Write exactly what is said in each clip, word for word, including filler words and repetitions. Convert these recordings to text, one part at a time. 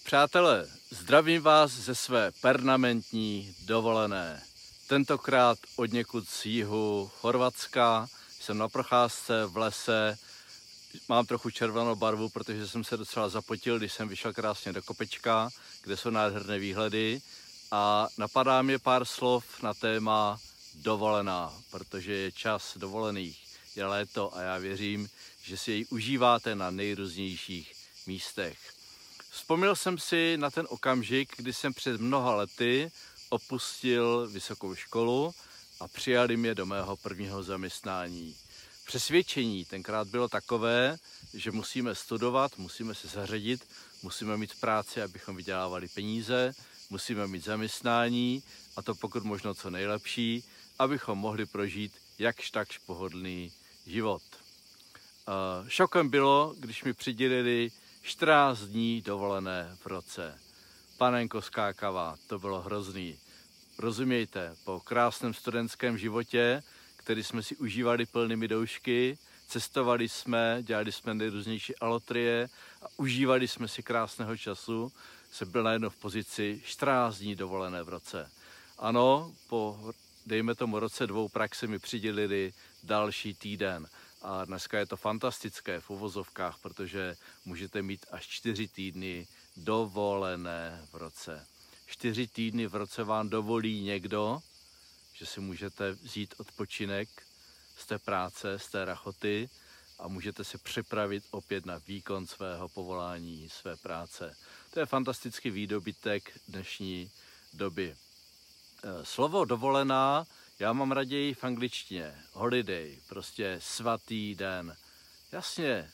Přátelé, zdravím vás ze své permanentní dovolené. Tentokrát odněkud z jihu Chorvatska. Jsem na procházce v lese. Mám trochu červenou barvu, protože jsem se docela zapotil, když jsem vyšel krásně do kopečka, kde jsou nádherné výhledy. A napadá mě pár slov na téma dovolená, protože je čas dovolených, je léto a já věřím, že si jej užíváte na nejrůznějších místech. Vzpomněl jsem si na ten okamžik, kdy jsem před mnoha lety opustil vysokou školu a přijali mě do mého prvního zaměstnání. Přesvědčení tenkrát bylo takové, že musíme studovat, musíme se zařadit, musíme mít práci, abychom vydělávali peníze, musíme mít zaměstnání a to pokud možno co nejlepší, abychom mohli prožít jakž takž pohodlný život. Šokem bylo, když mi přidělili čtrnáct dní dovolené v roce. Panenko skákavá, to bylo hrozný. Rozumějte, po krásném studentském životě, který jsme si užívali plnými doušky, cestovali jsme, dělali jsme nejrůznější alotrie a užívali jsme si krásného času, jsem byl najednou v pozici čtrnáct dní dovolené v roce. Ano, po, dejme tomu, roce dvou praxe mi přidělili další týden. A dneska je to fantastické v uvozovkách, protože můžete mít až čtyři týdny dovolené v roce. Čtyři týdny v roce vám dovolí někdo, že si můžete vzít odpočinek z té práce, z té rachoty a můžete se připravit opět na výkon svého povolání, své práce. To je fantastický výdobytek dnešní doby. Slovo dovolená já mám raději v angličtině. Holiday, prostě svatý den. Jasně,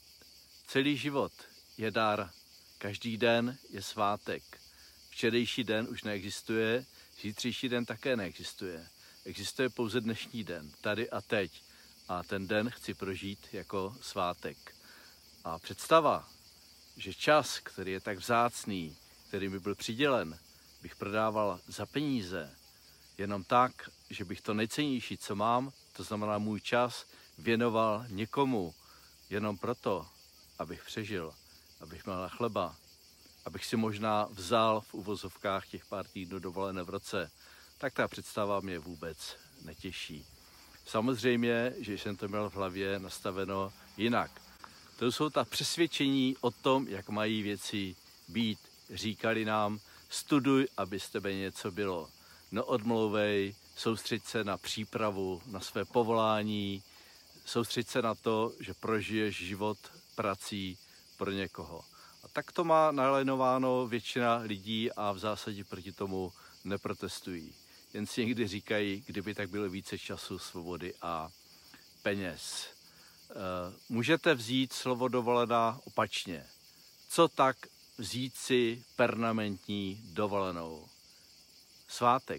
celý život je dar. Každý den je svátek. Včerejší den už neexistuje, zítřejší den také neexistuje. Existuje pouze dnešní den, tady a teď. A ten den chci prožít jako svátek. A představa, že čas, který je tak vzácný, který mi byl přidělen, bych prodával za peníze, jenom tak, že bych to nejcennější, co mám, to znamená můj čas, věnoval někomu jenom proto, abych přežil, abych měl na chleba, abych si možná vzal v uvozovkách těch pár týdnů dovolené v roce, tak ta představa mě vůbec netěší. Samozřejmě, že jsem to měl v hlavě nastaveno jinak. To jsou ta přesvědčení o tom, jak mají věci být. Říkali nám, studuj, aby z tebe něco bylo. Neodmlouvej, soustřeď se na přípravu, na své povolání, soustřeď se na to, že prožiješ život prací pro někoho. A tak to má nalinováno většina lidí a v zásadě proti tomu neprotestují. Jen si někdy říkají, kdyby tak bylo více času, svobody a peněz. Můžete vzít slovo dovolená opačně. Co tak vzít si permanentní dovolenou? Svátek.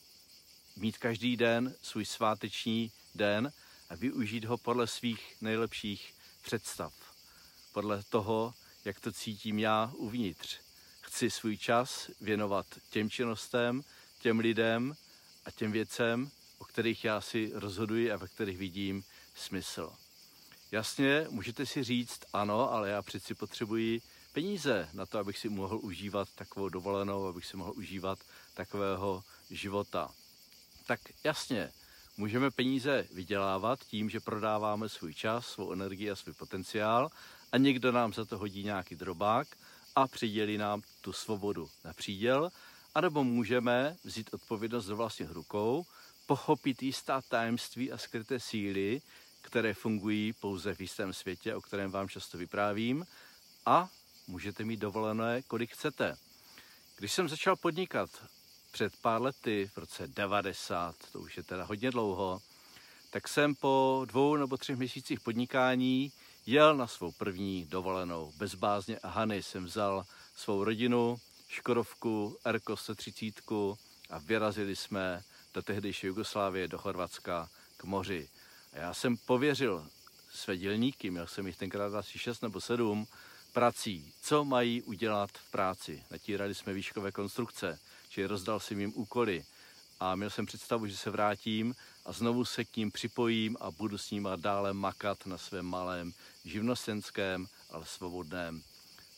Mít každý den svůj sváteční den a využít ho podle svých nejlepších představ. Podle toho, jak to cítím já uvnitř. Chci svůj čas věnovat těm činnostem, těm lidem a těm věcem, o kterých já si rozhoduji a ve kterých vidím smysl. Jasně, můžete si říct, ano, ale já přeci potřebuji peníze na to, abych si mohl užívat takovou dovolenou, abych si mohl užívat takového života. Tak jasně, můžeme peníze vydělávat tím, že prodáváme svůj čas, svou energii a svůj potenciál a někdo nám za to hodí nějaký drobák a přidělí nám tu svobodu na příděl, anebo můžeme vzít odpovědnost do vlastních rukou, pochopit jistá tajemství a skryté síly, které fungují pouze v jistém světě, o kterém vám často vyprávím, a můžete mít dovolené, kolik chcete. Když jsem začal podnikat před pár lety, v roce devadesát, to už je teda hodně dlouho, tak jsem po dvou nebo třech měsících podnikání jel na svou první dovolenou. Bez bázně a hany jsem vzal svou rodinu, Škodovku, Erko sto třicet a vyrazili jsme do tehdejší Jugoslávie, do Chorvatska k moři. A já jsem pověřil své dělníky, měl jsem jich tenkrát asi šest nebo sedm, prací, co mají udělat v práci. Natírali jsme výškové konstrukce, čili rozdal jsem jim úkoly a měl jsem představu, že se vrátím a znovu se k ním připojím a budu s nimi dále makat na svém malém živnostenském, ale svobodném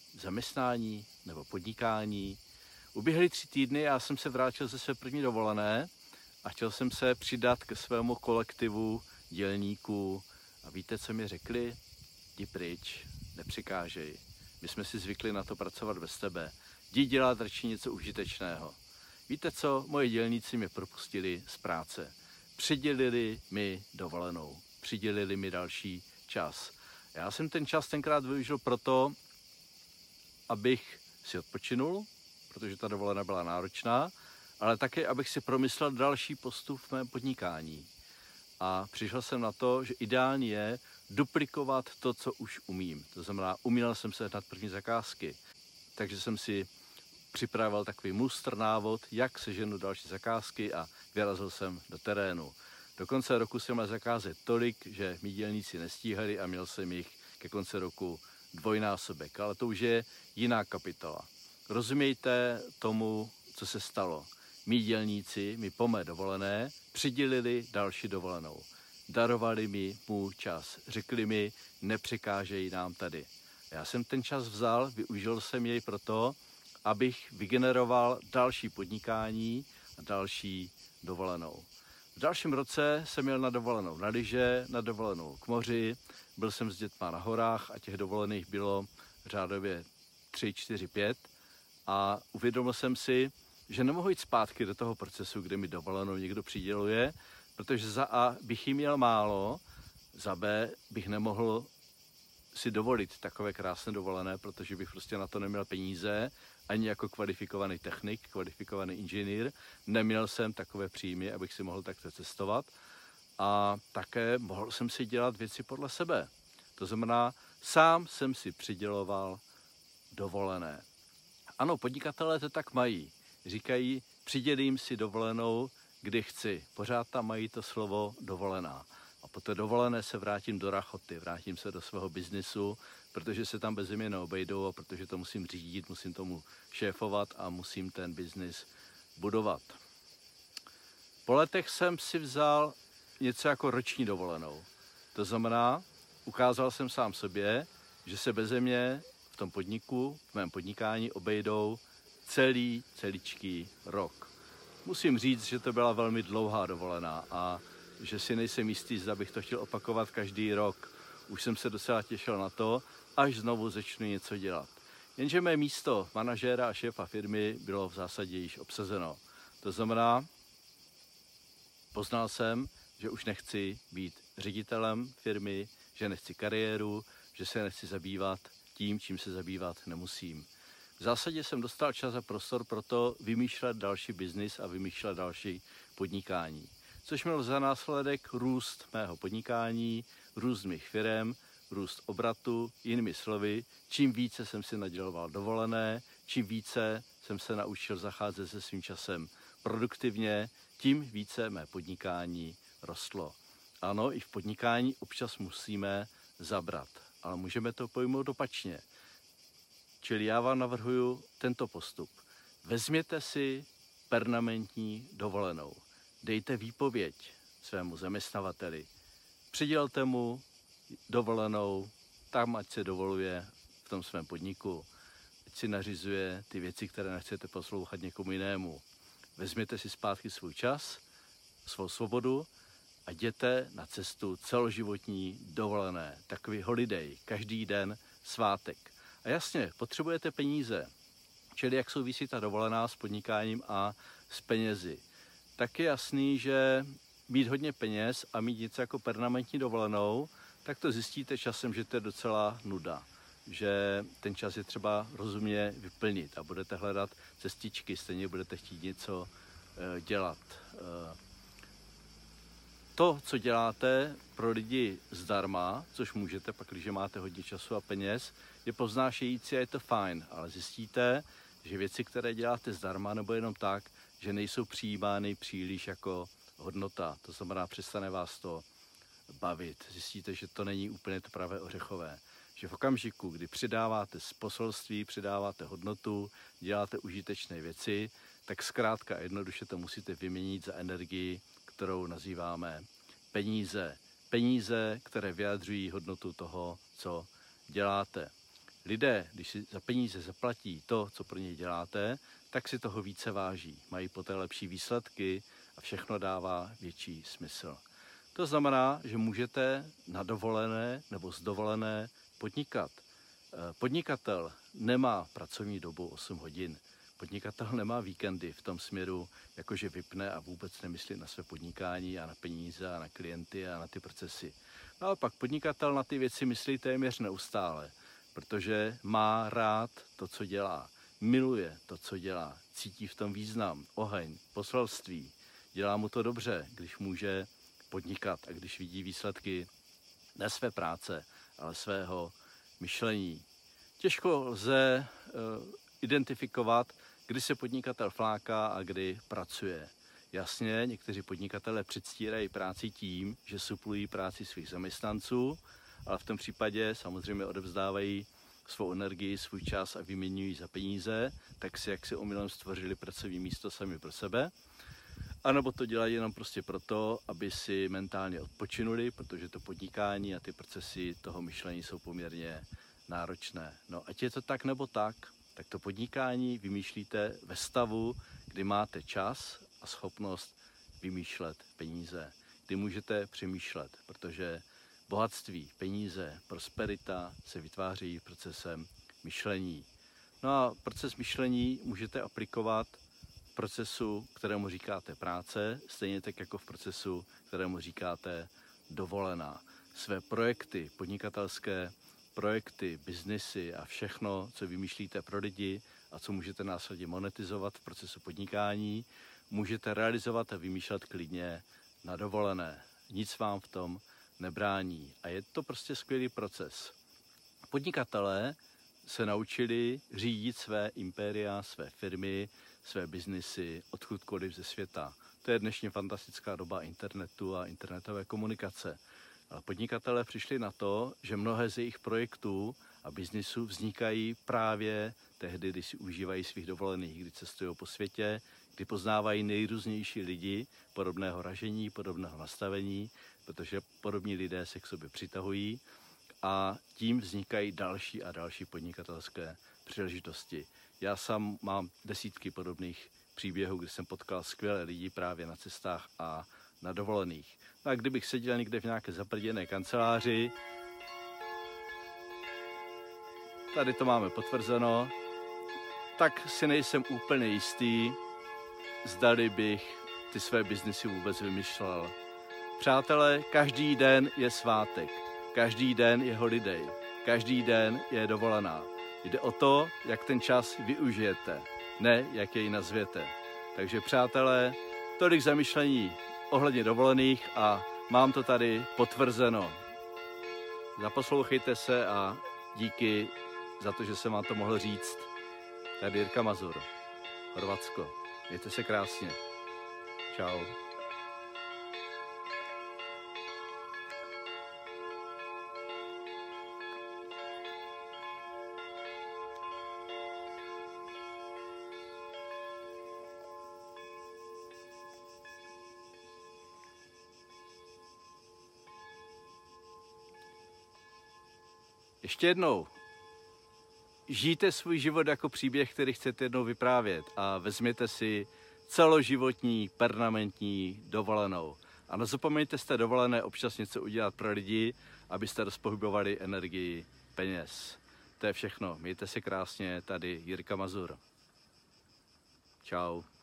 zaměstnání nebo podnikání. Uběhly tři týdny a já jsem se vrátil ze své první dovolené a chtěl jsem se přidat ke svému kolektivu dělníků. A víte, co mi řekli? Jdi pryč, nepřikážej. My jsme si zvykli na to pracovat bez tebe. Jdi dělat radši něco užitečného. Víte co? Moji dělníci mě propustili z práce. Přidělili mi dovolenou. Přidělili mi další čas. Já jsem ten čas tenkrát využil proto, abych si odpočinul, protože ta dovolená byla náročná, ale také, abych si promyslel další postup v mém podnikání. A přišel jsem na to, že ideální je duplikovat to, co už umím. To znamená, uměl jsem sehnat první zakázky, takže jsem si připravil takový mustr návod, jak seženu další zakázky a vyrazil jsem do terénu. Do konce roku jsem měl zakázek tolik, že mí dělníci nestíhali a měl jsem jich ke konci roku dvojnásobek, ale to už je jiná kapitola. Rozumějte tomu, co se stalo. Mí dělníci mi po mé dovolené přidělili další dovolenou. Darovali mi můj čas. Řekli mi, nepřekážejí nám tady. Já jsem ten čas vzal, využil jsem jej proto, abych vygeneroval další podnikání a další dovolenou. V dalším roce jsem měl na dovolenou na lyže, na dovolenou k moři, byl jsem s dětma na horách a těch dovolených bylo řádově tři, čtyři, pět a uvědomil jsem si, že nemohu jít zpátky do toho procesu, kde mi dovolenou někdo přiděluje, protože za A bych jí měl málo, za B bych nemohl si dovolit takové krásné dovolené, protože bych prostě na to neměl peníze, ani jako kvalifikovaný technik, kvalifikovaný inženýr. Neměl jsem takové příjmy, abych si mohl takto cestovat. A také mohl jsem si dělat věci podle sebe. To znamená, sám jsem si přiděloval dovolené. Ano, podnikatelé to tak mají. Říkají, přidělím si dovolenou, kdy chci. Pořád tam mají to slovo dovolená. A po té dovolené se vrátím do rachoty, vrátím se do svého biznisu, protože se tam bez mě neobejdou a protože to musím řídit, musím tomu šéfovat a musím ten biznis budovat. Po letech jsem si vzal něco jako roční dovolenou. To znamená, ukázal jsem sám sobě, že se beze mě v tom podniku, v mém podnikání obejdou celý, celíčký rok. Musím říct, že to byla velmi dlouhá dovolená a že si nejsem jistý, zda bych to chtěl opakovat každý rok. Už jsem se docela těšil na to, až znovu začnu něco dělat. Jenže mé místo manažéra a šéfa firmy bylo v zásadě již obsazeno. To znamená, poznal jsem, že už nechci být ředitelem firmy, že nechci kariéru, že se nechci zabývat tím, čím se zabývat nemusím. V zásadě jsem dostal čas a prostor pro to vymýšlet další biznis a vymýšlet další podnikání. Což mělo za následek růst mého podnikání, růst mých firem, růst obratu, jinými slovy, čím více jsem si naděloval dovolené, čím více jsem se naučil zacházet se svým časem produktivně, tím více mé podnikání rostlo. Ano, i v podnikání občas musíme zabrat, ale můžeme to pojmout opačně. Čili já vám navrhuju tento postup. Vezměte si permanentní dovolenou. Dejte výpověď svému zaměstnavateli. Přidělte mu dovolenou tam, ať se dovoluje v tom svém podniku. Ať si nařizuje ty věci, které nechcete poslouchat někomu jinému. Vezměte si zpátky svůj čas, svou svobodu a jděte na cestu celoživotní dovolené. Takový holiday, každý den svátek. A jasně, potřebujete peníze. Čili jak souvisí ta dovolená s podnikáním a s penězi. Tak je jasný, že mít hodně peněz a mít něco jako permanentní dovolenou, tak to zjistíte časem, že to je docela nuda. Že ten čas je třeba rozumně vyplnit a budete hledat cestičky, stejně budete chtít něco e, dělat. E, to, co děláte pro lidi zdarma, což můžete pak, když máte hodně času a peněz, je povznášející a je to fajn, ale zjistíte, že věci, které děláte zdarma nebo jenom tak, že nejsou přijímány příliš jako hodnota. To znamená, přestane vás to bavit. Zjistíte, že to není úplně to pravé ořechové. Že v okamžiku, kdy přidáváte z poselství, přidáváte hodnotu, děláte užitečné věci, tak zkrátka jednoduše to musíte vyměnit za energii, kterou nazýváme peníze. Peníze, které vyjadřují hodnotu toho, co děláte. Lidé, když si za peníze zaplatí to, co pro ně děláte, tak si toho více váží. Mají poté lepší výsledky a všechno dává větší smysl. To znamená, že můžete na dovolené nebo z dovolené podnikat. Podnikatel nemá pracovní dobu osm hodin. Podnikatel nemá víkendy v tom směru, jakože vypne a vůbec nemyslí na své podnikání a na peníze a na klienty a na ty procesy. Naopak podnikatel na ty věci myslí téměř neustále, protože má rád to, co dělá. Miluje to, co dělá. Cítí v tom význam, oheň, poselství. Dělá mu to dobře, když může podnikat a když vidí výsledky ne své práce, ale svého myšlení. Těžko lze uh, identifikovat, kdy se podnikatel fláká a kdy pracuje. Jasně, někteří podnikatelé předstírají práci tím, že suplují práci svých zaměstnanců, ale v tom případě samozřejmě odevzdávají svou energii, svůj čas a vyměňují za peníze, tak si jak si omylem stvořili pracovní místo sami pro sebe. A nebo to dělají jenom prostě proto, aby si mentálně odpočinuli, protože to podnikání a ty procesy toho myšlení jsou poměrně náročné. No ať je to tak nebo tak, tak to podnikání vymýšlíte ve stavu, kdy máte čas a schopnost vymýšlet peníze, kdy můžete přemýšlet, protože bohatství, peníze, prosperita se vytváří procesem myšlení. No a proces myšlení můžete aplikovat v procesu, kterému říkáte práce, stejně tak jako v procesu, kterému říkáte dovolená. Své projekty, podnikatelské projekty, biznesy a všechno, co vymýšlíte pro lidi a co můžete následně monetizovat v procesu podnikání, můžete realizovat a vymýšlet klidně na dovolené. Nic vám v tom nebrání. A je to prostě skvělý proces. Podnikatelé se naučili řídit své impéria, své firmy, své biznisy odkudkoliv ze světa. To je dnešní fantastická doba internetu a internetové komunikace. Ale podnikatelé přišli na to, že mnohé z jejich projektů a biznisů vznikají právě tehdy, kdy si užívají svých dovolených, kdy cestují po světě, kdy poznávají nejrůznější lidi podobného ražení, podobného nastavení, protože podobní lidé se k sobě přitahují a tím vznikají další a další podnikatelské příležitosti. Já sám mám desítky podobných příběhů, kdy jsem potkal skvělé lidi právě na cestách a na dovolených. No a kdybych seděl někde v nějaké zaprděné kanceláři, tady to máme potvrzeno, tak si nejsem úplně jistý, zdali bych ty své biznisy vůbec vymýšlel. Přátelé, každý den je svátek, každý den je holiday, každý den je dovolená. Jde o to, jak ten čas využijete, ne jak jej nazvěte. Takže přátelé, tolik zamyšlení ohledně dovolených a mám to tady potvrzeno. Zaposlouchejte se a díky za to, že jsem vám to mohl říct. Tady Jirka Mazur, Chorvatsko. Mějte se krásně. Čau. Ještě jednou, žijte svůj život jako příběh, který chcete jednou vyprávět a vezměte si celoživotní, permanentní dovolenou. A nezapomeňte z té dovolené občas něco udělat pro lidi, abyste rozpohybovali energii peněz. To je všechno. Mějte se krásně, tady Jirka Mazur. Čau.